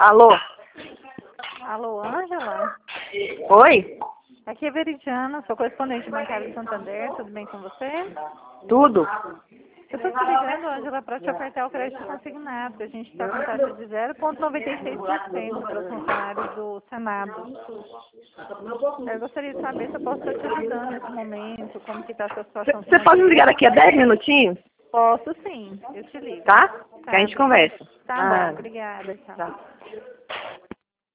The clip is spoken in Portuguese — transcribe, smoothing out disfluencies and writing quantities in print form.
Alô? Alô, Ângela? Oi? Aqui é Veridiana, sou correspondente bancária de Santander, tudo bem com você? Tudo? Eu estou te ligando, Ângela, para te ofertar o crédito consignado, que a gente está com taxa de 0,96% para os funcionários do Senado. Eu gostaria de saber se eu posso estar te ajudando nesse momento, como que está a sua situação Você pode me ligar financeira. daqui a 10 minutinhos? Posso sim, eu te ligo. Tá? Que a Tá, gente conversa. tá bom, obrigada, tchau. Tá.